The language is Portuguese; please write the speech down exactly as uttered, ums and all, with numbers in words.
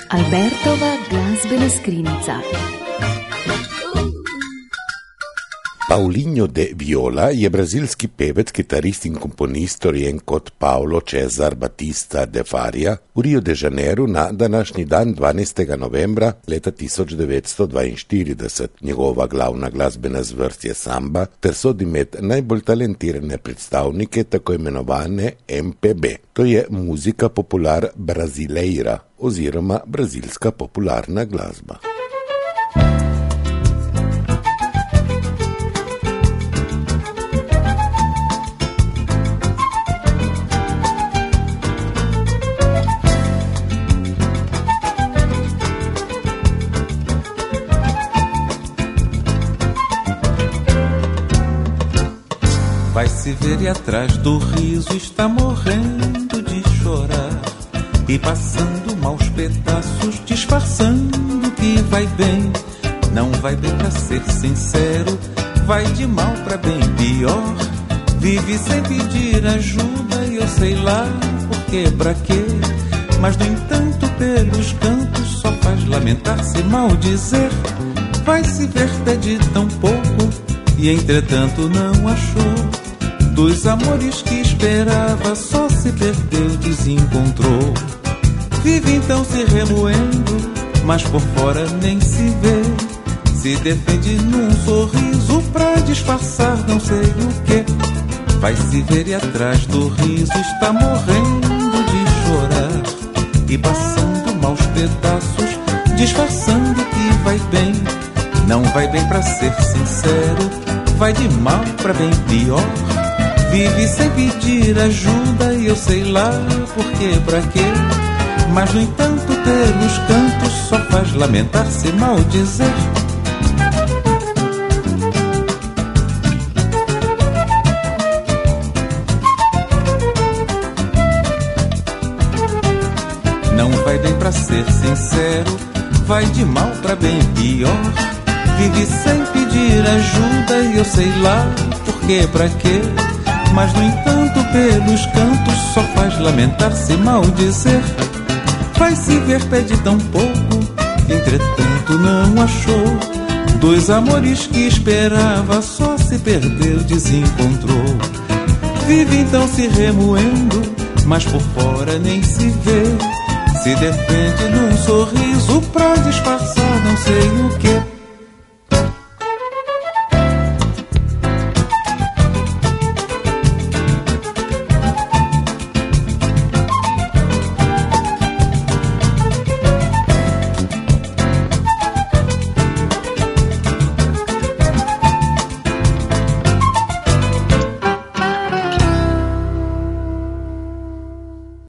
Albertova glazbena skrinjica. Paulinho de Viola je brazilski pevec, kitarist in komponist rojen kot Paulo Cesar Batista de Faria v Rio de Janeiro na današnji dan dvanajstega novembra leta tisoč devetsto dvainštirideset. Njegova glavna glasbena zvrst je samba ter sodi med najbolj talentirane predstavnike tako imenovane M P B. To je muzika popular brasileira oziroma brazilska popularna glasba. Vai se ver e atrás do riso está morrendo de chorar e passando maus pedaços, disfarçando que vai bem. Não vai bem pra ser sincero, vai de mal pra bem pior. Vive sem pedir ajuda e eu sei lá por que, pra quê. Mas no entanto pelos cantos só faz lamentar-se, maldizer. Vai se ver pede tão pouco e entretanto não achou. Dos amores que esperava só se perdeu, desencontrou. Vive então se remoendo, mas por fora nem se vê. Se defende num sorriso pra disfarçar não sei o que. Vai se ver e atrás do riso está morrendo de chorar e passando maus pedaços, disfarçando que vai bem. Não vai bem pra ser sincero, vai de mal pra bem pior. Vive sem pedir ajuda e eu sei lá por que, pra quê. Mas no entanto pelos cantos só faz lamentar-se, maldizer. Não vai bem pra ser sincero, vai de mal pra bem pior. Vive sem pedir ajuda e eu sei lá por que, pra quê. Mas no entanto pelos cantos só faz lamentar-se, maldizer. Vai se ver pede tão pouco, entretanto não achou. Dos amores que esperava só se perdeu, desencontrou. Vive então se remoendo, mas por fora nem se vê. Se defende num sorriso pra disfarçar não sei o que.